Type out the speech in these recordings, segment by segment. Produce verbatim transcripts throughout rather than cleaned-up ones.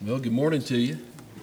Well, good morning to you.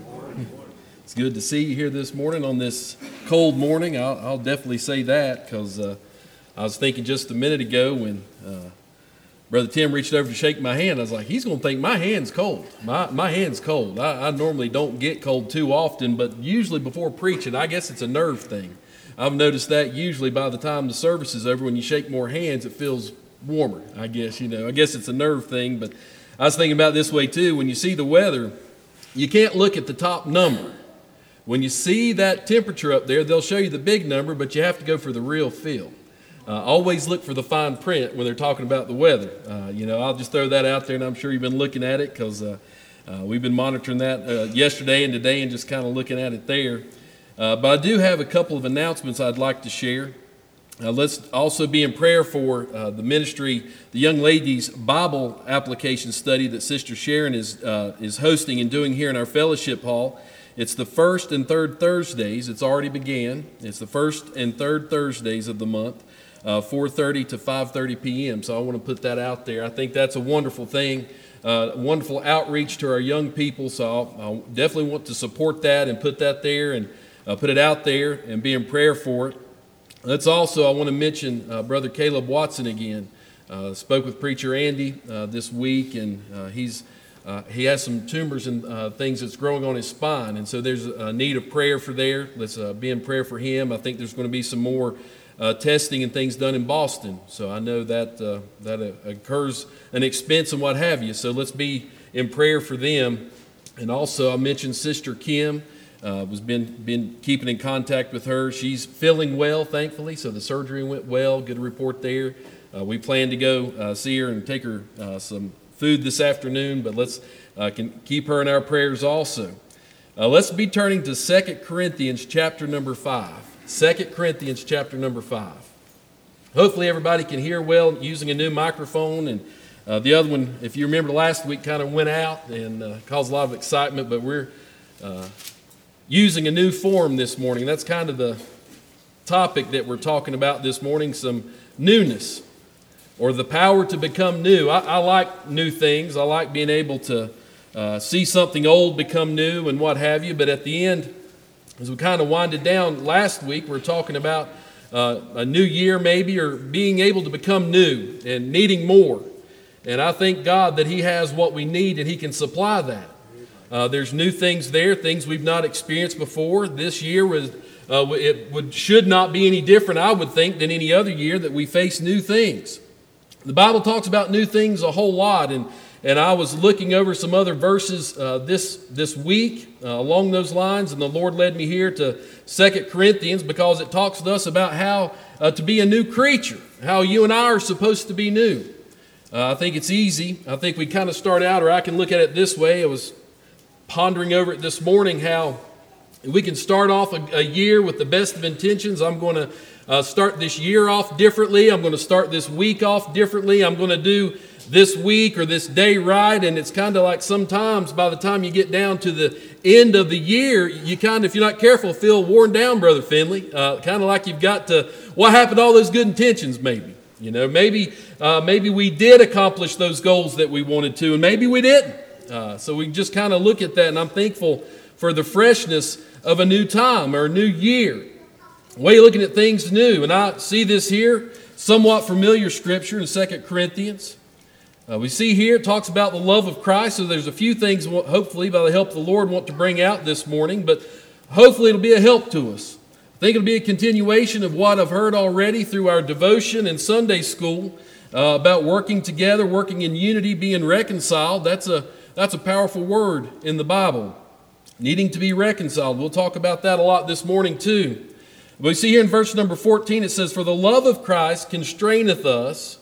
It's good to see you here this morning on this cold morning. I'll, I'll definitely say that because uh, I was thinking just a minute ago when uh, Brother Tim reached over to shake my hand, I was like, he's going to think my hand's cold. My my hand's cold. I, I normally don't get cold too often, but usually before preaching, I guess it's a nerve thing. I've noticed that usually by the time the service is over, when you shake more hands, it feels warmer, I guess. You know, I guess it's a nerve thing, but I was thinking about it this way too. When you see the weather, you can't look at the top number. When you see that temperature up there, they'll show you the big number, but you have to go for the real feel. Uh, always look for the fine print when they're talking about the weather. Uh, you know, I'll just throw that out there, and I'm sure you've been looking at it because uh, uh, we've been monitoring that uh, yesterday and today and just kind of looking at it there. Uh, but I do have a couple of announcements I'd like to share. Uh, let's also be in prayer for uh, the ministry, the young ladies' Bible application study that Sister Sharon is uh, is hosting and doing here in our fellowship hall. It's the first and third Thursdays. It's already began. It's the first and third Thursdays of the month, uh, four thirty to five thirty p.m. So I want to put that out there. I think that's a wonderful thing, uh, wonderful outreach to our young people. So I'll, I'll definitely want to support that and put that there and uh, put it out there and be in prayer for it. Let's also, I want to mention uh, Brother Caleb Watson again. Uh, spoke with Preacher Andy uh, this week, and uh, he's uh, he has some tumors and uh, things that's growing on his spine, and so there's a need of prayer for there. Let's uh, be in prayer for him. I think there's going to be some more uh, testing and things done in Boston, so I know that uh, that uh, occurs an expense and what have you. So let's be in prayer for them. And also, I mentioned Sister Kim. Uh, was been been keeping in contact with her. She's feeling well, thankfully, so the surgery went well. Good report there. Uh, we plan to go uh, see her and take her uh, some food this afternoon, but let's uh, can keep her in our prayers also. Uh, let's be turning to Second Corinthians chapter number five. Second Corinthians chapter number five. Hopefully everybody can hear well using a new microphone, and uh, the other one, if you remember last week, kind of went out and uh, caused a lot of excitement, but we're uh, using a new form this morning. That's kind of the topic that we're talking about this morning, some newness or the power to become new. I, I like new things. I like being able to uh, see something old become new and what have you. But at the end, as we kind of winded down last week, we're talking about uh, a new year maybe, or being able to become new and needing more. And I thank God that He has what we need and He can supply that. Uh, there's new things there, things we've not experienced before. This year was uh, it would should not be any different, I would think, than any other year that we face new things. The Bible talks about new things a whole lot, and and I was looking over some other verses uh, this this week uh, along those lines, and the Lord led me here to Second Corinthians because it talks to us about how uh, to be a new creature, how you and I are supposed to be new. Uh, I think it's easy. I think we kind of start out, or I can look at it this way. It was pondering over it this morning, how we can start off a, a year with the best of intentions. I'm going to uh, start this year off differently. I'm going to start this week off differently. I'm going to do this week or this day right. And it's kind of like sometimes by the time you get down to the end of the year, you kind of, if you're not careful, feel worn down, Brother Finley. Uh, kind of like you've got to, what happened to all those good intentions maybe? You know, maybe, uh, maybe we did accomplish those goals that we wanted to, and maybe we didn't. Uh, so we just kind of look at that, and I'm thankful for the freshness of a new time or a new year. The way you're looking at things new. And I see this here, somewhat familiar scripture in Second Corinthians. Uh, we see here it talks about the love of Christ. So there's a few things, hopefully, by the help of the Lord, want to bring out this morning. But hopefully it'll be a help to us. I think it'll be a continuation of what I've heard already through our devotion and Sunday school uh, about working together, working in unity, being reconciled. That's a That's a powerful word in the Bible, needing to be reconciled. We'll talk about that a lot this morning too. We see here in verse number fourteen, it says, "For the love of Christ constraineth us,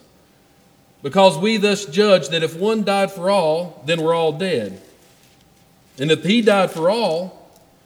because we thus judge that if one died for all, then we're all dead. And if He died for all,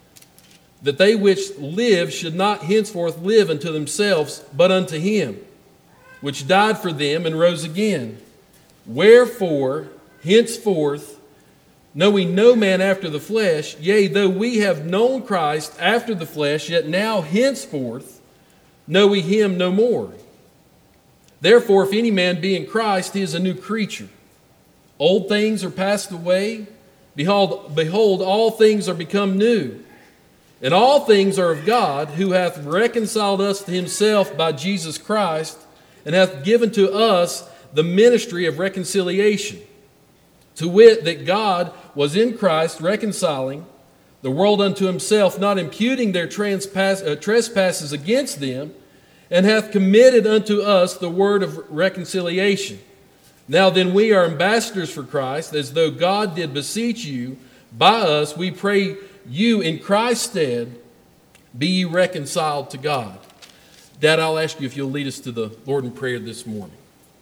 that they which live should not henceforth live unto themselves, but unto Him, which died for them and rose again. Wherefore, henceforth, know we no man after the flesh, yea, though we have known Christ after the flesh, yet now henceforth know we Him no more. Therefore, if any man be in Christ, he is a new creature. Old things are passed away. Behold, behold, all things are become new, and all things are of God, who hath reconciled us to himself by Jesus Christ, and hath given to us the ministry of reconciliation. To wit, that God was in Christ reconciling the world unto himself, not imputing their transpass, uh, trespasses against them, and hath committed unto us the word of reconciliation. Now then we are ambassadors for Christ, as though God did beseech you by us. We pray you in Christ's stead, be ye reconciled to God. Dad, I'll ask you if you'll lead us to the Lord in prayer this morning.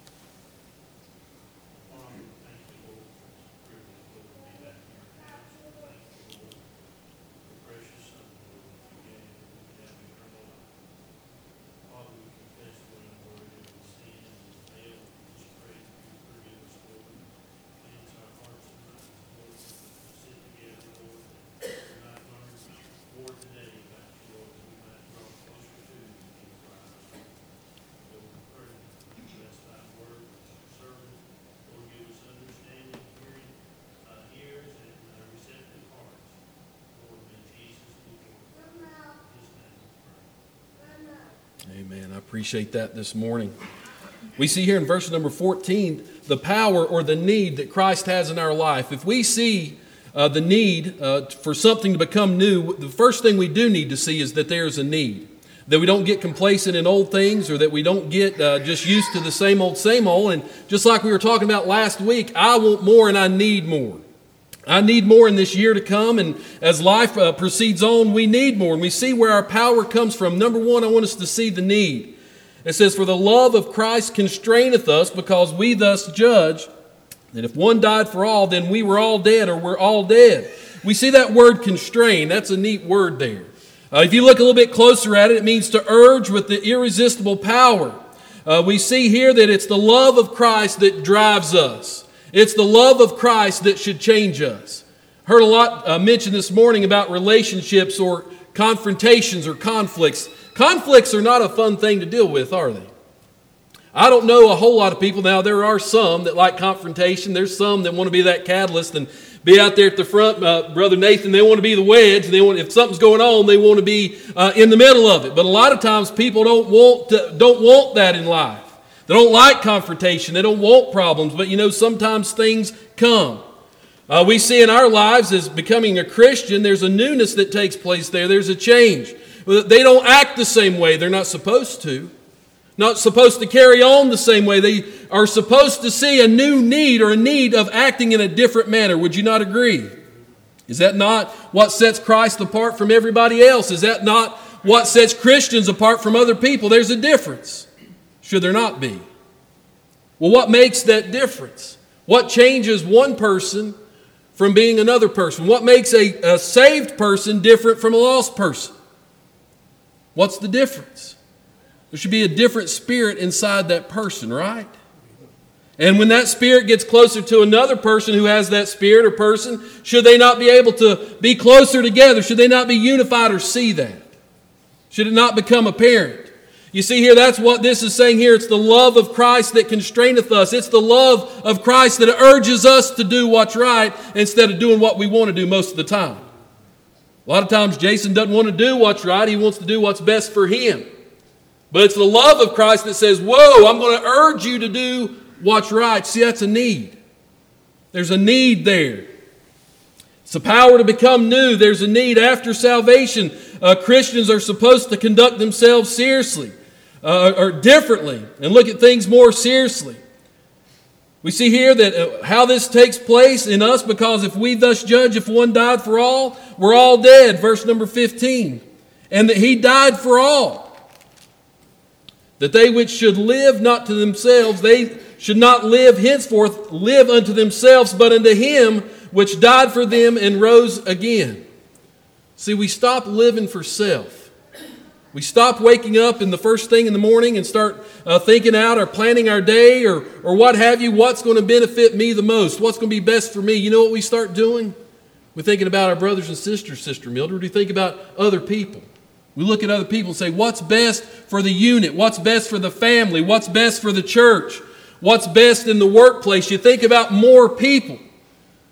Amen. I appreciate that this morning. We see here in verse number fourteen the power or the need that Christ has in our life. If we see uh, the need uh, for something to become new, the first thing we do need to see is that there's a need. That we don't get complacent in old things, or that we don't get uh, just used to the same old, same old. And just like we were talking about last week, I want more and I need more. I need more in this year to come, and as life uh, proceeds on, we need more. And we see where our power comes from. Number one, I want us to see the need. It says, for the love of Christ constraineth us, because we thus judge that if one died for all, then we were all dead, or we're all dead. We see that word constrain. That's a neat word there. Uh, if you look a little bit closer at it, it means to urge with the irresistible power. Uh, we see here that it's the love of Christ that drives us. It's the love of Christ that should change us. Heard a lot uh, mentioned this morning about relationships or confrontations or conflicts. Conflicts are not a fun thing to deal with, are they? I don't know a whole lot of people. Now, there are some that like confrontation. There's some that want to be that catalyst and be out there at the front. Uh, Brother Nathan, they want to be the wedge. They want, if something's going on, they want to be uh, in the middle of it. But a lot of times people don't want to, don't want that in life. They don't like confrontation. They don't want problems. But, you know, sometimes things come. Uh, we see in our lives as becoming a Christian, there's a newness that takes place there. There's a change. They don't act the same way. They're not supposed to. Not supposed to carry on the same way. They are supposed to see a new need or a need of acting in a different manner. Would you not agree? Is that not what sets Christ apart from everybody else? Is that not what sets Christians apart from other people? There's a difference. Should there not be? Well, what makes that difference? What changes one person from being another person? What makes a, a saved person different from a lost person? What's the difference? There should be a different spirit inside that person, right? And when that spirit gets closer to another person who has that spirit or person, should they not be able to be closer together? Should they not be unified or see that? Should it not become apparent? You see here, that's what this is saying here. It's the love of Christ that constraineth us. It's the love of Christ that urges us to do what's right instead of doing what we want to do most of the time. A lot of times Jason doesn't want to do what's right. He wants to do what's best for him. But it's the love of Christ that says, whoa, I'm going to urge you to do what's right. See, that's a need. There's a need there. It's the power to become new. There's a need after salvation. Uh, Christians are supposed to conduct themselves seriously. Uh, or differently, and look at things more seriously. We see here that uh, how this takes place in us, because if we thus judge, if one died for all, we're all dead. Verse number fifteen. And that he died for all, that they which should live not to themselves, they should not live henceforth, live unto themselves, but unto him which died for them and rose again. See, we stop living for self. We stop waking up in the first thing in the morning and start uh, thinking out or planning our day or, or what have you, what's going to benefit me the most, what's going to be best for me. You know what we start doing? We're thinking about our brothers and sisters, Sister Mildred. We think about other people. We look at other people and say, what's best for the unit? What's best for the family? What's best for the church? What's best in the workplace? You think about more people.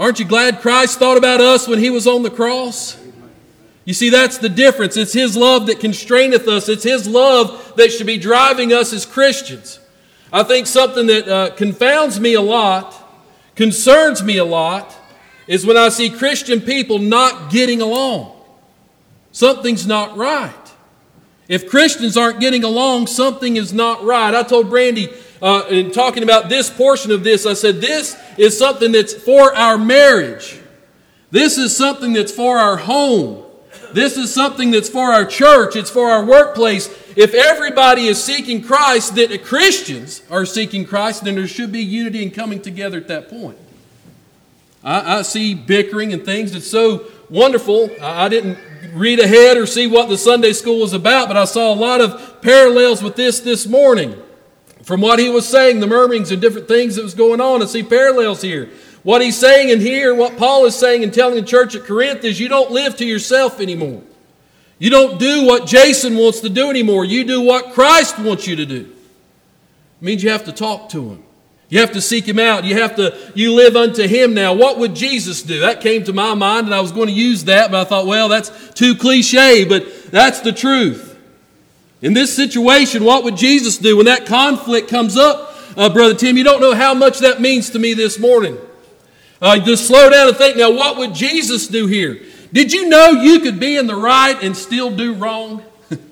Aren't you glad Christ thought about us when he was on the cross? You see, that's the difference. It's his love that constraineth us. It's his love that should be driving us as Christians. I think something that uh, confounds me a lot, concerns me a lot, is when I see Christian people not getting along. Something's not right. If Christians aren't getting along, something is not right. I told Brandy, uh, in talking about this portion of this, I said, this is something that's for our marriage. This is something that's for our home. This is something that's for our church. It's for our workplace. If everybody is seeking Christ, then Christians are seeking Christ, then there should be unity and coming together at that point. I, I see bickering and things that's so wonderful. I, I didn't read ahead or see what the Sunday school was about, but I saw a lot of parallels with this this morning. From what he was saying, the murmurings and different things that was going on, I see parallels here. What he's saying in here, what Paul is saying and telling the church at Corinth is you don't live to yourself anymore. You don't do what Jason wants to do anymore. You do what Christ wants you to do. It means you have to talk to him. You have to seek him out. You have to, you live unto him now. What would Jesus do? That came to my mind, and I was going to use that, but I thought, well, that's too cliche, but that's the truth. In this situation, what would Jesus do when that conflict comes up? Uh, Brother Tim, you don't know how much that means to me this morning. Uh, just slow down and think, now what would Jesus do here? Did you know you could be in the right and still do wrong?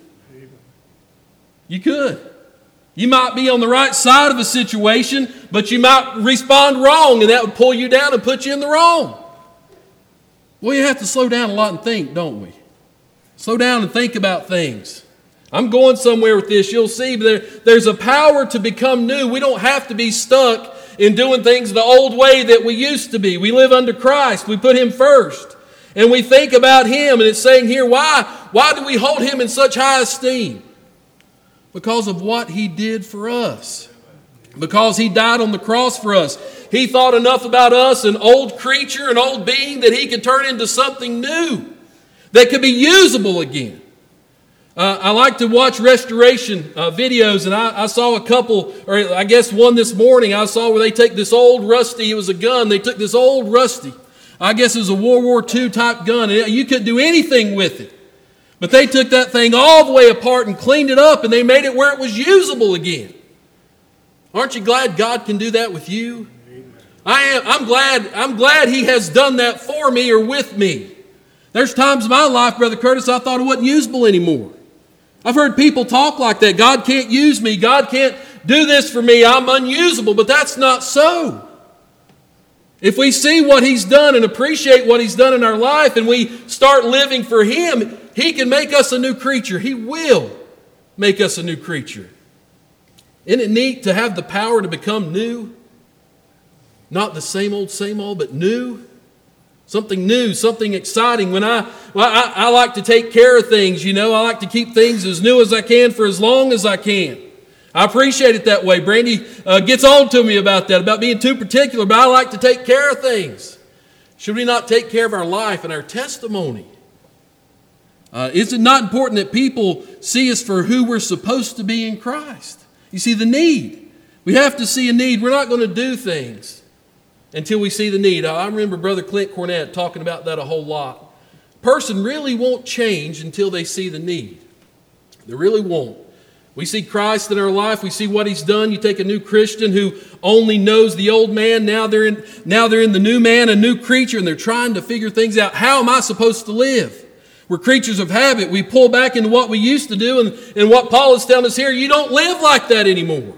You could. You might be on the right side of a situation, but you might respond wrong, and that would pull you down and put you in the wrong. Well, you have to slow down a lot and think, don't we? Slow down and think about things. I'm going somewhere with this. You'll see there, there's a power to become new. We don't have to be stuck in doing things the old way that we used to be. We live under Christ. We put him first. And we think about him. And it's saying here, why? Why do we hold him in such high esteem? Because of what he did for us. Because he died on the cross for us. He thought enough about us, an old creature, an old being, that he could turn into something new that could be usable again. Uh, I like to watch restoration uh, videos, and I, I saw a couple, or I guess one this morning I saw where they take this old rusty, it was a gun, they took this old rusty, I guess it was a World War Two type gun, and you couldn't do anything with it. But they took that thing all the way apart and cleaned it up, and they made it where it was usable again. Aren't you glad God can do that with you? I am, I'm glad, I'm glad he has done that for me or with me. There's times in my life, Brother Curtis, I thought it wasn't usable anymore. I've heard people talk like that. God can't use me. God can't do this for me. I'm unusable. But that's not so. If we see what he's done and appreciate what he's done in our life and we start living for him, he can make us a new creature. He will make us a new creature. Isn't it neat to have the power to become new? Not the same old, same old, but new. Something new, something exciting. When I, well, I, I like to take care of things, you know. I like to keep things as new as I can for as long as I can. I appreciate it that way. Brandy uh, gets on to me about that, about being too particular, but I like to take care of things. Should we not take care of our life and our testimony? Uh, is it not important that people see us for who we're supposed to be in Christ? You see the need. We have to see a need. We're not going to do things until we see the need. I remember Brother Clint Cornett talking about that a whole lot. A person really won't change until they see the need. They really won't. We see Christ in our life. We see what he's done. You take a new Christian who only knows the old man. Now they're in, now they're in the new man, a new creature, and they're trying to figure things out. How am I supposed to live? We're creatures of habit. We pull back into what we used to do, and, and what Paul is telling us here, you don't live like that anymore.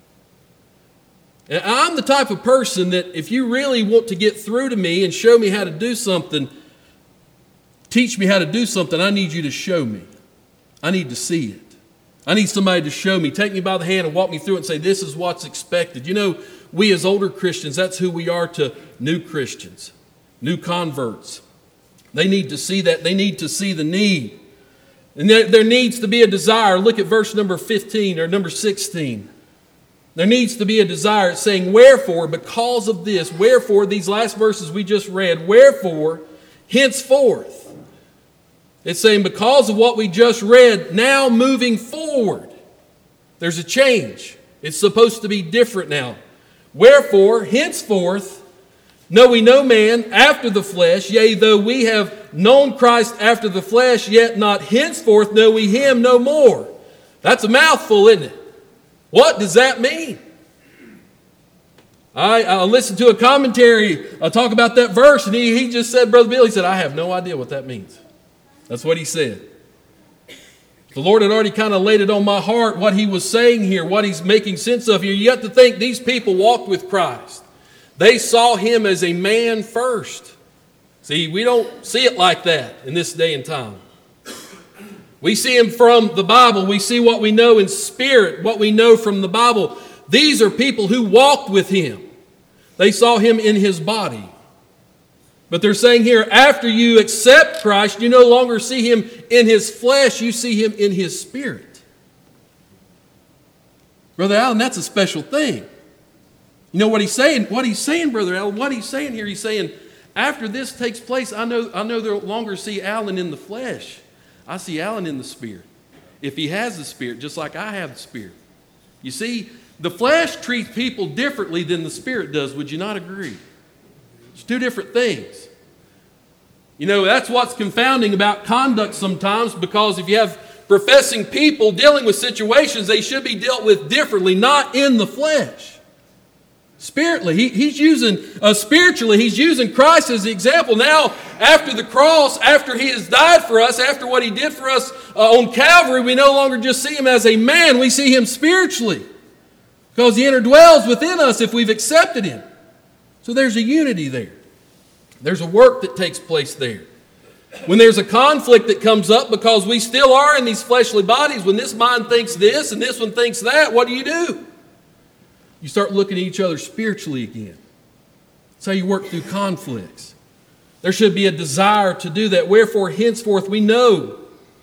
And I'm the type of person that if you really want to get through to me and show me how to do something, teach me how to do something, I need you to show me. I need to see it. I need somebody to show me, take me by the hand and walk me through it and say, this is what's expected. You know, we as older Christians, that's who we are to new Christians, new converts. They need to see that. They need to see the need. And there, there needs to be a desire. Look at verse number fifteen or number sixteen. There needs to be a desire. It's saying, wherefore, because of this, wherefore, these last verses we just read, wherefore, henceforth. It's saying because of what we just read, now moving forward, there's a change. It's supposed to be different now. Wherefore, henceforth, know we no man after the flesh, yea, though we have known Christ after the flesh, yet not henceforth know we him no more. That's a mouthful, isn't it? What does that mean? I, I listened to a commentary uh, talk about that verse, and he, he just said, Brother Bill, he said, I have no idea what that means. That's what he said. The Lord had already kind of laid it on my heart, what he was saying here, what he's making sense of here. You have to think these people walked with Christ. They saw him as a man first. See, we don't see it like that in this day and time. We see him from the Bible. We see what we know in spirit, what we know from the Bible. These are people who walked with him. They saw him in his body. But they're saying here, after you accept Christ, you no longer see him in his flesh, you see him in his spirit. Brother Allen, that's a special thing. You know what he's saying? What he's saying, Brother Allen, what he's saying here, he's saying, after this takes place, I know I no longer see Allen in the flesh. I see Allen in the spirit. If he has the spirit, just like I have the spirit. You see, the flesh treats people differently than the spirit does. Would you not agree? It's two different things. You know, that's what's confounding about conduct sometimes, because if you have professing people dealing with situations, they should be dealt with differently, not in the flesh. Spiritually, he, he's using, uh, spiritually, he's using Christ as the example. Now, after the cross, after he has died for us, after what he did for us uh, on Calvary, we no longer just see him as a man, we see him spiritually. Because he indwells within us if we've accepted him. So there's a unity there. There's a work that takes place there. When there's a conflict that comes up because we still are in these fleshly bodies, when this mind thinks this and this one thinks that, what do you do? You start looking at each other spiritually again. That's how you work through conflicts. There should be a desire to do that. Wherefore, henceforth, we know.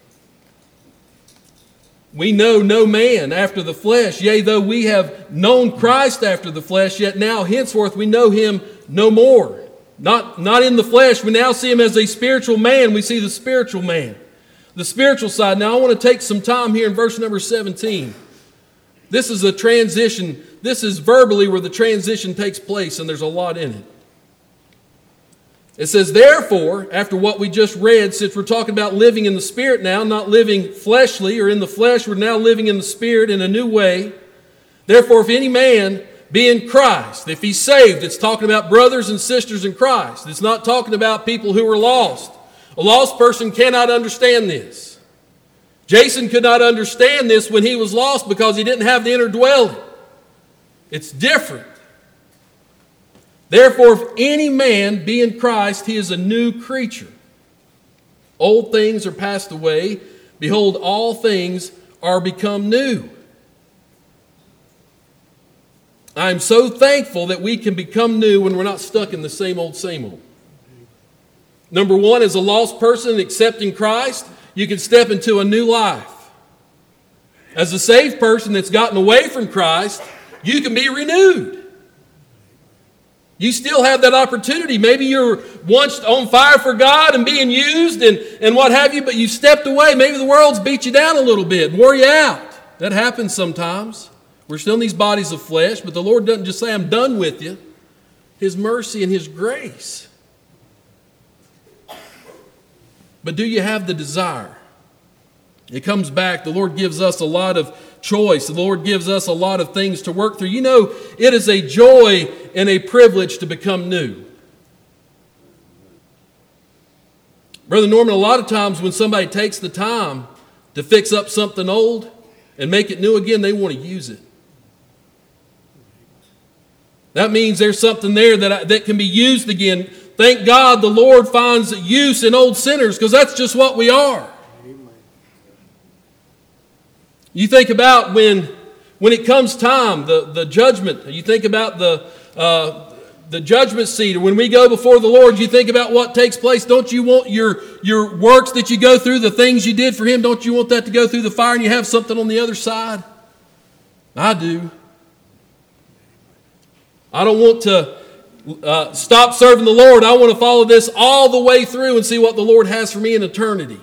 We know no man after the flesh. Yea, though we have known Christ after the flesh, yet now henceforth we know him no more. Not, not in the flesh. We now see him as a spiritual man. We see the spiritual man. The spiritual side. Now I want to take some time here in verse number seventeen. This is a transition. This is verbally where the transition takes place, and there's a lot in it. It says, therefore, after what we just read, since we're talking about living in the Spirit now, not living fleshly or in the flesh, we're now living in the Spirit in a new way. Therefore, if any man be in Christ, if he's saved, it's talking about brothers and sisters in Christ. It's not talking about people who are lost. A lost person cannot understand this. Jason could not understand this when he was lost because he didn't have the inner dwelling. It's different. Therefore, if any man be in Christ, he is a new creature. Old things are passed away. Behold, all things are become new. I'm so thankful that we can become new when we're not stuck in the same old, same old. Number one, as a lost person accepting Christ, you can step into a new life. As a saved person that's gotten away from Christ, you can be renewed. You still have that opportunity. Maybe you're once on fire for God and being used and, and what have you, but you stepped away. Maybe the world's beat you down a little bit and wore you out. That happens sometimes. We're still in these bodies of flesh, but the Lord doesn't just say, I'm done with you. His mercy and His grace. But do you have the desire? It comes back. The Lord gives us a lot of choice. The Lord gives us a lot of things to work through. You know, it is a joy and a privilege to become new. Brother Norman, a lot of times when somebody takes the time to fix up something old and make it new again, they want to use it. That means there's something there that, that can be used again. Thank God the Lord finds use in old sinners, because that's just what we are. You think about when, when it comes time, the, the judgment. You think about the, uh, the judgment seat. Or when we go before the Lord, you think about what takes place. Don't you want your, your works that you go through, the things you did for Him, don't you want that to go through the fire and you have something on the other side? I do. I don't want to uh, stop serving the Lord. I want to follow this all the way through and see what the Lord has for me in eternity.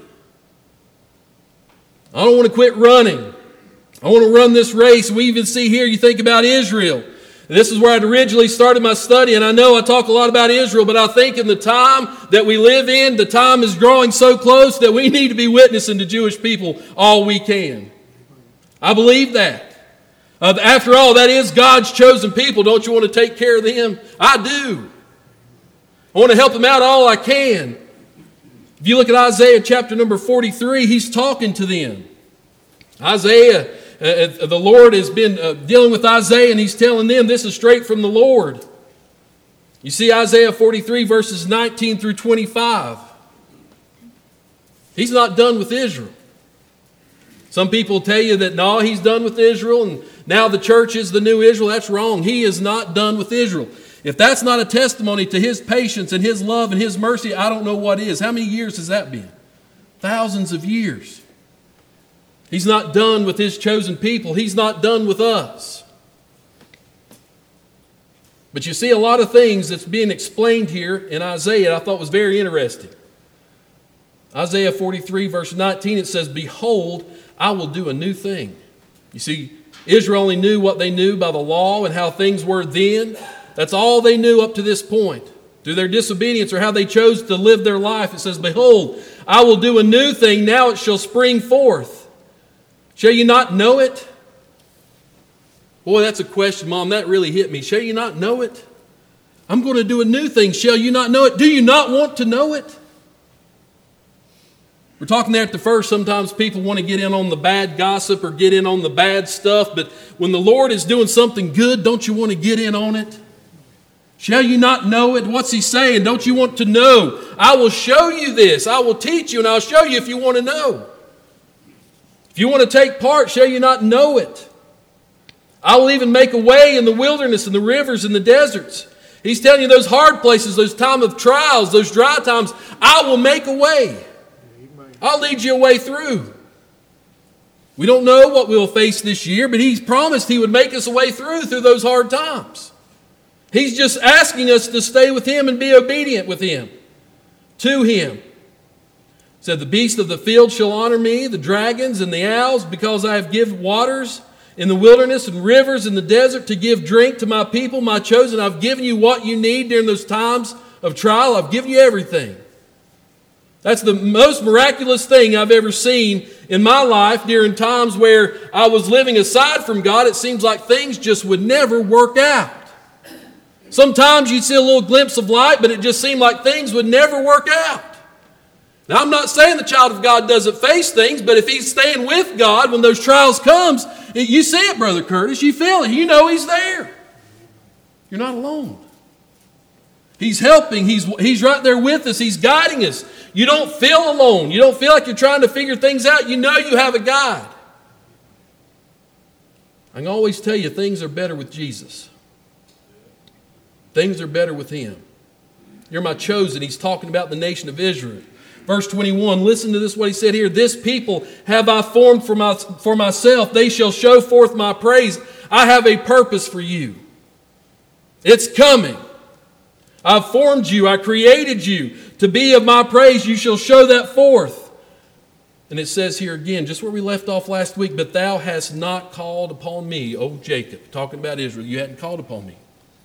I don't want to quit running. I want to run this race. We even see here, you think about Israel. This is where I'd originally started my study, and I know I talk a lot about Israel, but I think in the time that we live in, the time is drawing so close that we need to be witnessing to Jewish people all we can. I believe that. Uh, after all, that is God's chosen people. Don't you want to take care of them? I do. I want to help them out all I can. If you look at Isaiah chapter number forty-three, he's talking to them. Isaiah Uh, the Lord has been uh, dealing with Isaiah, and he's telling them this is straight from the Lord. You see Isaiah forty-three verses nineteen through twenty-five. He's not done with Israel. Some people tell you that no, he's done with Israel and now the church is the new Israel. That's wrong. He is not done with Israel. If that's not a testimony to his patience and his love and his mercy, I don't know what is. How many years has that been? Thousands of years. He's not done with his chosen people. He's not done with us. But you see a lot of things that's being explained here in Isaiah I thought was very interesting. Isaiah forty-three verse nineteen, it says, "Behold, I will do a new thing." You see, Israel only knew what they knew by the law and how things were then. That's all they knew up to this point. Through their disobedience or how they chose to live their life, it says, "Behold, I will do a new thing. Now it shall spring forth. Shall you not know it?" Boy, that's a question, Mom. That really hit me. Shall you not know it? I'm going to do a new thing. Shall you not know it? Do you not want to know it? We're talking there at the first. Sometimes people want to get in on the bad gossip or get in on the bad stuff. But when the Lord is doing something good, don't you want to get in on it? Shall you not know it? What's he saying? Don't you want to know? I will show you this. I will teach you and I'll show you if you want to know. If you want to take part, shall you not know it? I will even make a way in the wilderness and the rivers and the deserts. He's telling you those hard places, those time of trials, those dry times, I will make a way. I'll lead you a way through. We don't know what we'll face this year, but he's promised he would make us a way through through those hard times. He's just asking us to stay with him and be obedient with him, to him. It said, "The beasts of the field shall honor me, the dragons and the owls, because I have given waters in the wilderness and rivers in the desert to give drink to my people, my chosen. I've given you what you need during those times of trial. I've given you everything." That's the most miraculous thing I've ever seen in my life during times where I was living aside from God. It seems like things just would never work out. Sometimes you'd see a little glimpse of light, but it just seemed like things would never work out. Now, I'm not saying the child of God doesn't face things, but if he's staying with God when those trials comes, you see it, Brother Curtis. You feel it. You know he's there. You're not alone. He's helping. He's, he's right there with us. He's guiding us. You don't feel alone. You don't feel like you're trying to figure things out. You know you have a guide. I can always tell you things are better with Jesus. Things are better with him. You're my chosen. He's talking about the nation of Israel. Verse twenty-one, listen to this, what he said here. "This people have I formed for, my, for myself. They shall show forth my praise. I have a purpose for you. It's coming. I've formed you. I created you to be of my praise. You shall show that forth." And it says here again, just where we left off last week, "But thou hast not called upon me, O Jacob." Talking about Israel. You hadn't called upon me.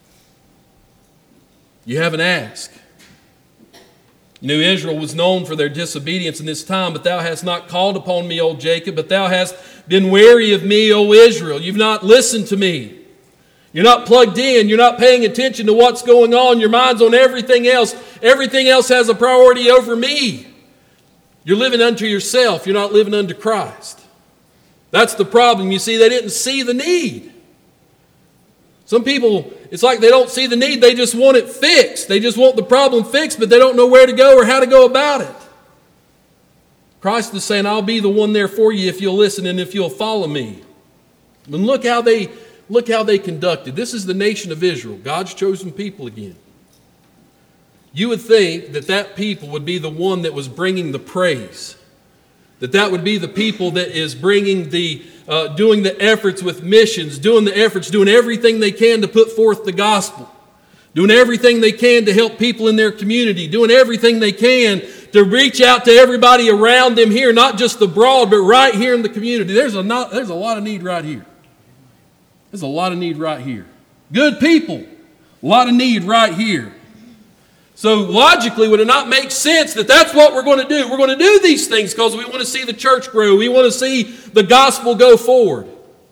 You haven't asked. You know, Israel was known for their disobedience in this time. "But thou hast not called upon me, O Jacob. But thou hast been weary of me, O Israel." You've not listened to me. You're not plugged in. You're not paying attention to what's going on. Your mind's on everything else. Everything else has a priority over me. You're living unto yourself. You're not living unto Christ. That's the problem. You see, they didn't see the need. Some people, it's like they don't see the need. They just want it fixed. They just want the problem fixed, but they don't know where to go or how to go about it. Christ is saying, "I'll be the one there for you if you'll listen and if you'll follow me." And look how they look how they conducted. This is the nation of Israel, God's chosen people again. You would think that that people would be the one that was bringing the praise. That that would be the people that is bringing the, uh, doing the efforts with missions, doing the efforts, doing everything they can to put forth the gospel. Doing everything they can to help people in their community. Doing everything they can to reach out to everybody around them here, not just the broad, but right here in the community. There's a, not, there's a lot of need right here. There's a lot of need right here. Good people. A lot of need right here. So logically, would it not make sense that that's what we're going to do? We're going to do these things because we want to see the church grow. We want to see the gospel go forward.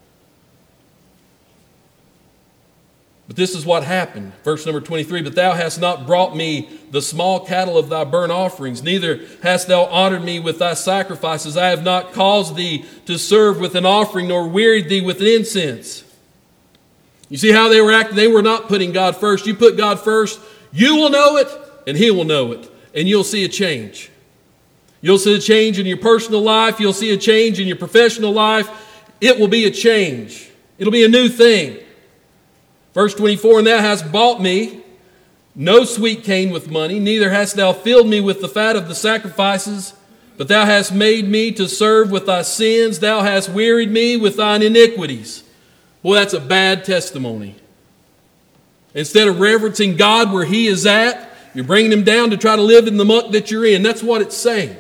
But this is what happened. Verse number twenty-three, but thou hast not brought me the small cattle of thy burnt offerings, neither hast thou honored me with thy sacrifices. I have not caused thee to serve with an offering, nor wearied thee with an incense. You see how they were acting? They were not putting God first. You put God first, you will know it, and He will know it. And you'll see a change. You'll see a change in your personal life. You'll see a change in your professional life. It will be a change. It'll be a new thing. Verse twenty-four, and thou hast bought me no sweet cane with money, neither hast thou filled me with the fat of the sacrifices, but thou hast made me to serve with thy sins. Thou hast wearied me with thine iniquities. Boy, that's a bad testimony. Instead of reverencing God where He is at, you're bringing Him down to try to live in the muck that you're in. That's what it's saying.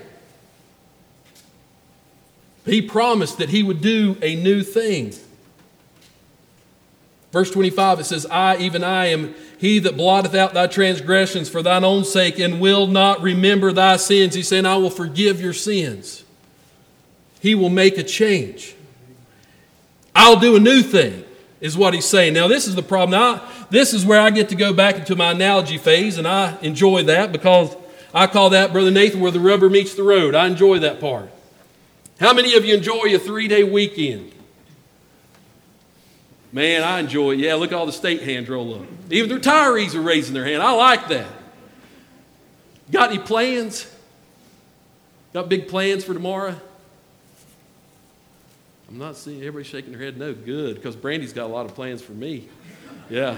He promised that He would do a new thing. Verse twenty-five, it says, I, even I, am He that blotteth out thy transgressions for thine own sake, and will not remember thy sins. He's saying, I will forgive your sins. He will make a change. I'll do a new thing, is what He's saying. Now, this is the problem. Now, this is where I get to go back into my analogy phase, and I enjoy that because I call that, Brother Nathan, where the rubber meets the road. I enjoy that part. How many of you enjoy a three-day weekend? Man, I enjoy it. Yeah, look at all the state hands roll up. Even the retirees are raising their hand. I like that. Got any plans? Got big plans for tomorrow? I'm not seeing everybody shaking their head no. Good, because Brandy's got a lot of plans for me. Yeah.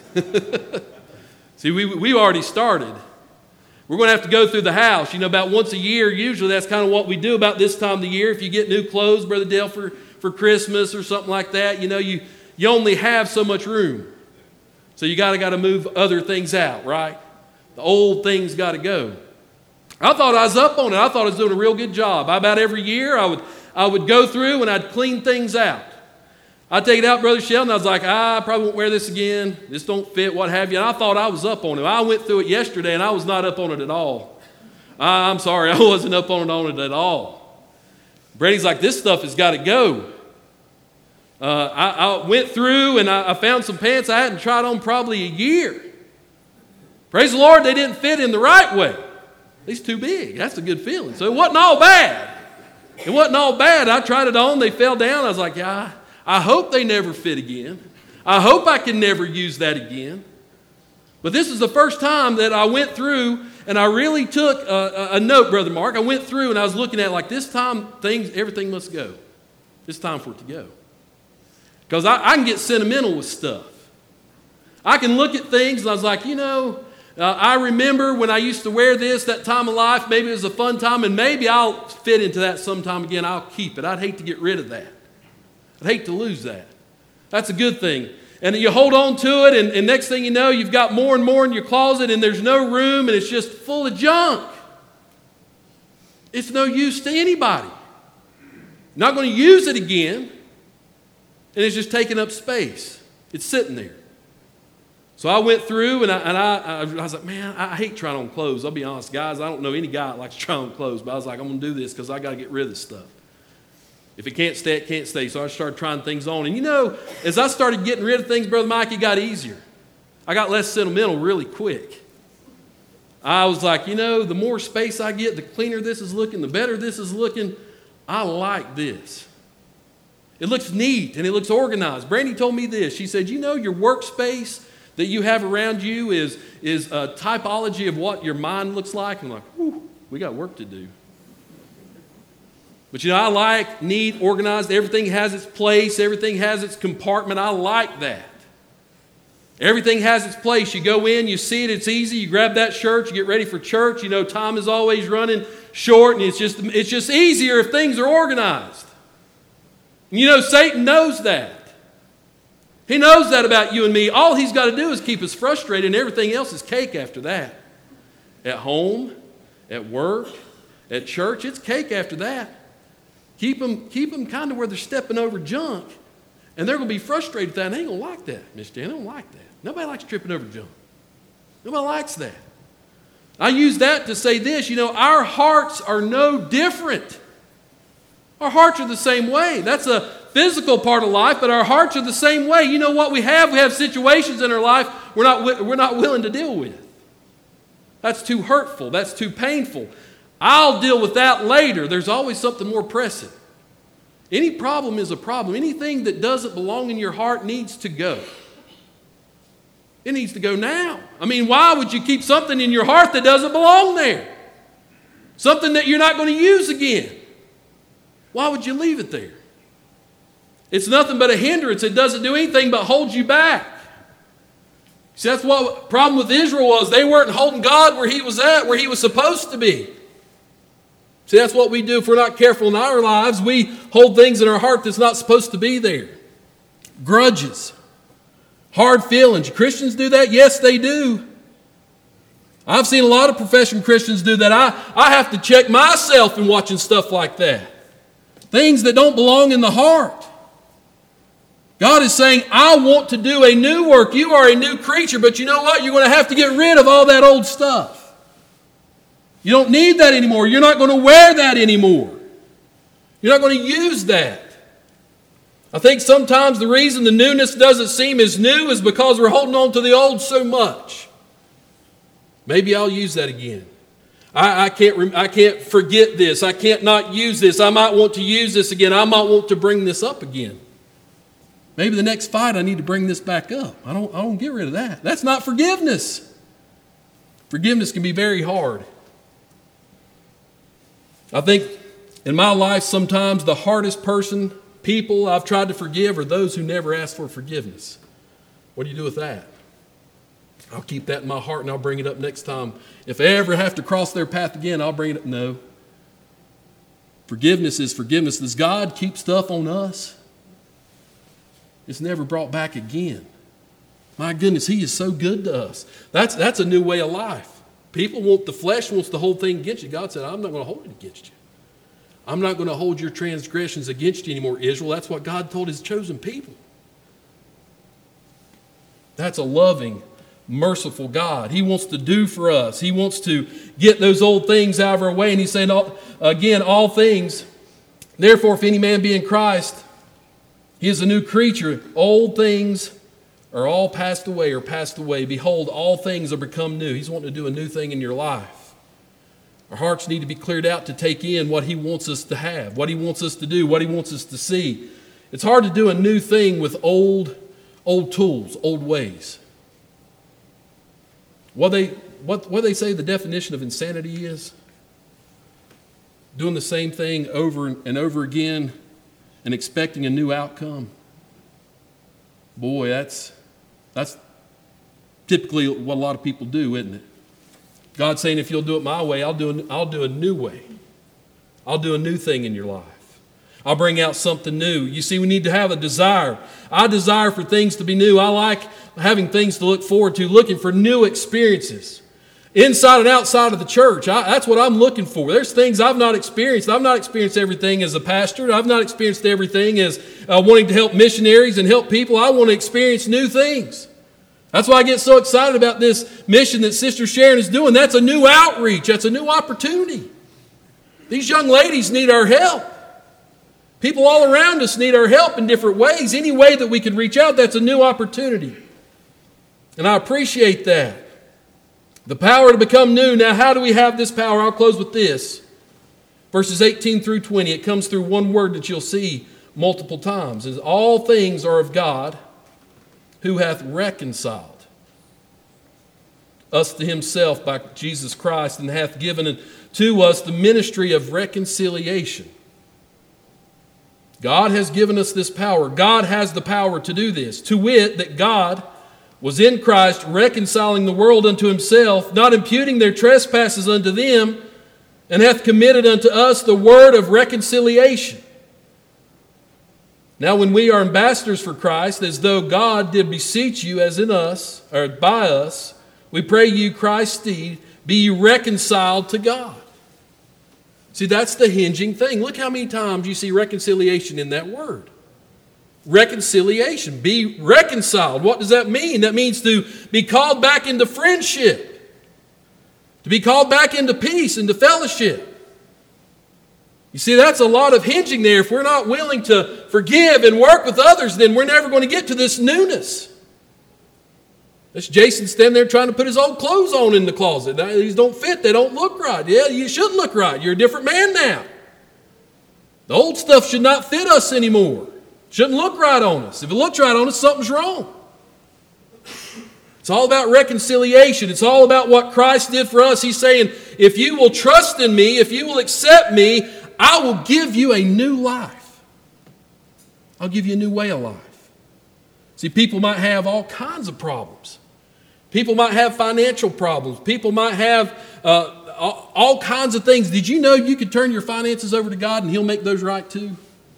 See, we, we already started. We're going to have to go through the house. You know, about once a year, usually that's kind of what we do about this time of the year. If you get new clothes, Brother Dale, for, for Christmas or something like that, you know, you... You only have so much room. So you got to got to move other things out, right? The old things got to go. I thought I was up on it. I thought I was doing a real good job. About every year I would I would go through and I'd clean things out. I'd take it out, Brother Sheldon. I was like, ah, I probably won't wear this again. This don't fit, what have you. And I thought I was up on it. I went through it yesterday and I was not up on it at all. I'm sorry, I wasn't up on it on it at all. Brady's like, this stuff has got to go. Uh, I, I went through and I, I found some pants I hadn't tried on probably a year. Praise the Lord, they didn't fit in the right way. These too big. That's a good feeling. So it wasn't all bad. It wasn't all bad. I tried it on. They fell down. I was like, yeah, I hope they never fit again. I hope I can never use that again. But this is the first time that I went through and I really took a, a, a note, Brother Mark. I went through and I was looking at like this time, things, everything must go. It's time for it to go. Because I, I can get sentimental with stuff. I can look at things and I was like, you know, uh, I remember when I used to wear this, that time of life, maybe it was a fun time, and maybe I'll fit into that sometime again. I'll keep it. I'd hate to get rid of that. I'd hate to lose that. That's a good thing. And you hold on to it, and, and next thing you know, you've got more and more in your closet, and there's no room, and it's just full of junk. It's no use to anybody. Not going to use it again. And it's just taking up space. It's sitting there. So I went through and I, and I, I was like, man, I hate trying on clothes. I'll be honest, guys. I don't know any guy that likes to try on clothes. But I was like, I'm going to do this because I got to get rid of this stuff. If it can't stay, it can't stay. So I started trying things on. And you know, as I started getting rid of things, Brother Mike, it got easier. I got less sentimental really quick. I was like, you know, the more space I get, the cleaner this is looking, the better this is looking. I like this. It looks neat and it looks organized. Brandy told me this. She said, you know, your workspace that you have around you is, is a typology of what your mind looks like. And I'm like, whew, we got work to do. But you know, I like neat, organized. Everything has its place. Everything has its compartment. I like that. Everything has its place. You go in, you see it, it's easy. You grab that shirt, you get ready for church. You know, time is always running short, and it's just, it's just easier if things are organized. You know, Satan knows that. He knows that about you and me. All he's got to do is keep us frustrated, and everything else is cake after that. At home, at work, at church, it's cake after that. Keep them, keep them kind of where they're stepping over junk, And they're going to be frustrated with that, and they ain't going to like that, Miss Jan. They don't like that. Nobody likes tripping over junk. Nobody likes that. I use that to say this, you know, our hearts are no different. Our hearts are the same way. That's a physical part of life, but our hearts are the same way. You know what we have? We have situations in our life we're not, we're not willing to deal with. That's too hurtful. That's too painful. I'll deal with that later. There's always something more pressing. Any problem is a problem. Anything that doesn't belong in your heart needs to go. It needs to go now. I mean, why would you keep something in your heart that doesn't belong there? Something that you're not going to use again. Why would you leave it there? It's nothing but a hindrance. It doesn't do anything but hold you back. See, that's what the problem with Israel was. They weren't holding God where he was at, where he was supposed to be. See, that's what we do if we're not careful in our lives. We hold things in our heart that's not supposed to be there. Grudges. Hard feelings. Christians do that? Yes, they do. I've seen a lot of professional Christians do that. I, I have to check myself in watching stuff like that. Things that don't belong in the heart. God is saying, I want to do a new work. You are a new creature, but you know what? You're going to have to get rid of all that old stuff. You don't need that anymore. You're not going to wear that anymore. You're not going to use that. I think sometimes the reason the newness doesn't seem as new is because we're holding on to the old so much. Maybe I'll use that again. I, I can't, I can't forget this. I can't not use this. I might want to use this again. I might want to bring this up again. Maybe the next fight I need to bring this back up. I don't, I don't get rid of that. That's not forgiveness. Forgiveness can be very hard. I think in my life sometimes the hardest person, people I've tried to forgive are those who never ask for forgiveness. What do you do with that? I'll keep that in my heart and I'll bring it up next time. If I ever have to cross their path again, I'll bring it up. No. Forgiveness is forgiveness. Does God keep stuff on us? It's never brought back again. My goodness, he is so good to us. That's, that's a new way of life. People want, the flesh wants the whole thing against you. God said, I'm not going to hold it against you. I'm not going to hold your transgressions against you anymore, Israel. That's what God told his chosen people. That's a loving, merciful God. He wants to do for us. He wants to get those old things out of our way. And he's saying, again, all things. Therefore, if any man be in Christ, he is a new creature. Old things are all passed away or passed away. Behold, all things are become new. He's wanting to do a new thing in your life. Our hearts need to be cleared out to take in what he wants us to have, what he wants us to do, what he wants us to see. It's hard to do a new thing with old, old tools, old ways. What they, what, what they say the definition of insanity is? Doing the same thing over and over again and expecting a new outcome. Boy, that's, that's typically what a lot of people do, isn't it? God's saying, if you'll do it my way, I'll do a, I'll do a new way. I'll do a new thing in your life. I'll bring out something new. You see, we need to have a desire. I desire for things to be new. I like having things to look forward to, looking for new experiences. Inside and outside of the church, I, that's what I'm looking for. There's things I've not experienced. I've not experienced everything as a pastor. I've not experienced everything as uh, wanting to help missionaries and help people. I want to experience new things. That's why I get so excited about this mission that Sister Sharon is doing. That's a new outreach. That's a new opportunity. These young ladies need our help. People all around us need our help in different ways. Any way that we can reach out, that's a new opportunity. And I appreciate that. The power to become new. Now, how do we have this power? I'll close with this. Verses eighteen through twenty. It comes through one word that you'll see multiple times. Is all things are of God, who hath reconciled us to himself by Jesus Christ, and hath given to us the ministry of reconciliation. God has given us this power. God has the power to do this. To wit, that God was in Christ reconciling the world unto himself, not imputing their trespasses unto them, and hath committed unto us the word of reconciliation. Now when we are ambassadors for Christ, as though God did beseech you as in us, or by us, we pray you, Christ's stead, be ye reconciled to God. See, that's the hinging thing. Look how many times you see reconciliation in that word. reconciliation. Be reconciled. What does that mean? That means to be called back into friendship. To be called back into peace, into fellowship. You see, that's a lot of hinging there. If we're not willing to forgive and work with others, then we're never going to get to this newness. That's Jason standing there trying to put his old clothes on in the closet. These don't fit. They don't look right. Yeah, you should look right. You're a different man now. The old stuff should not fit us anymore. Shouldn't look right on us. If it looks right on us, something's wrong. It's all about reconciliation. It's all about what Christ did for us. He's saying, if you will trust in me, if you will accept me, I will give you a new life. I'll give you a new way of life. See, people might have all kinds of problems. People might have financial problems. People might have uh, all, all kinds of things. Did you know you could turn your finances over to God and He'll make those right too?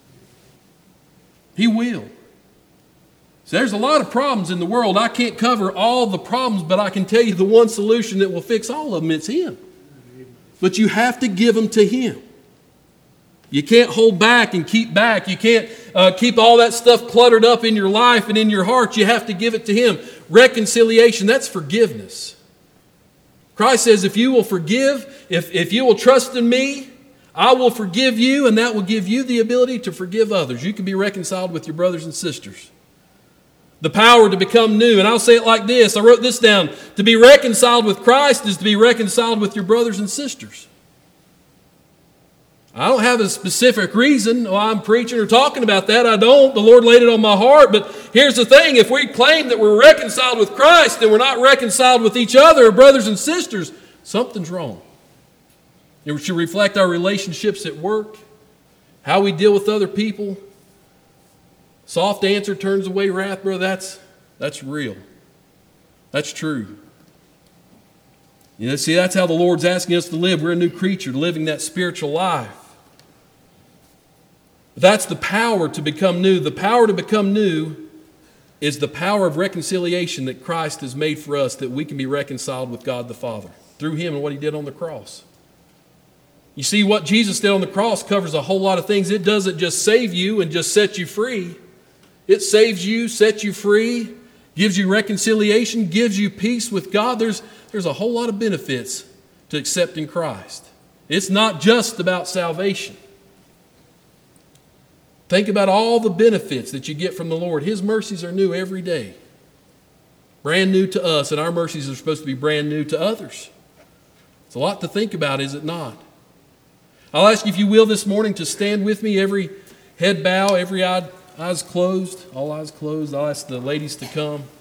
He will. So there's a lot of problems in the world. I can't cover all the problems, but I can tell you the one solution that will fix all of them, it's Him. But you have to give them to Him. You can't hold back and keep back. You can't uh, keep all that stuff cluttered up in your life and in your heart. You have to give it to Him. Reconciliation, that's forgiveness. Christ says, if you will forgive, if, if you will trust in me, I will forgive you, and that will give you the ability to forgive others. You can be reconciled with your brothers and sisters. The power to become new. And I'll say it like this. I wrote this down. To be reconciled with Christ is to be reconciled with your brothers and sisters. I don't have a specific reason why I'm preaching or talking about that. I don't. The Lord laid it on my heart. But here's the thing. If we claim that we're reconciled with Christ and we're not reconciled with each other, brothers and sisters, something's wrong. It should reflect our relationships at work, how we deal with other people. Soft answer turns away wrath, brother. That's, that's real. That's true. You know, see, that's how the Lord's asking us to live. We're a new creature, living that spiritual life. But that's the power to become new. The power to become new is the power of reconciliation that Christ has made for us, that we can be reconciled with God the Father through Him and what He did on the cross. You see, what Jesus did on the cross covers a whole lot of things. It doesn't just save you and just set you free. It saves you, sets you free, gives you reconciliation, gives you peace with God. There's, there's a whole lot of benefits to accepting Christ. It's not just about salvation. Think about all the benefits that you get from the Lord. His mercies are new every day. Brand new to us, and our mercies are supposed to be brand new to others. It's a lot to think about, is it not? I'll ask you, if you will, this morning to stand with me, every head bow, every eye, eyes closed, all eyes closed. I'll ask the ladies to come.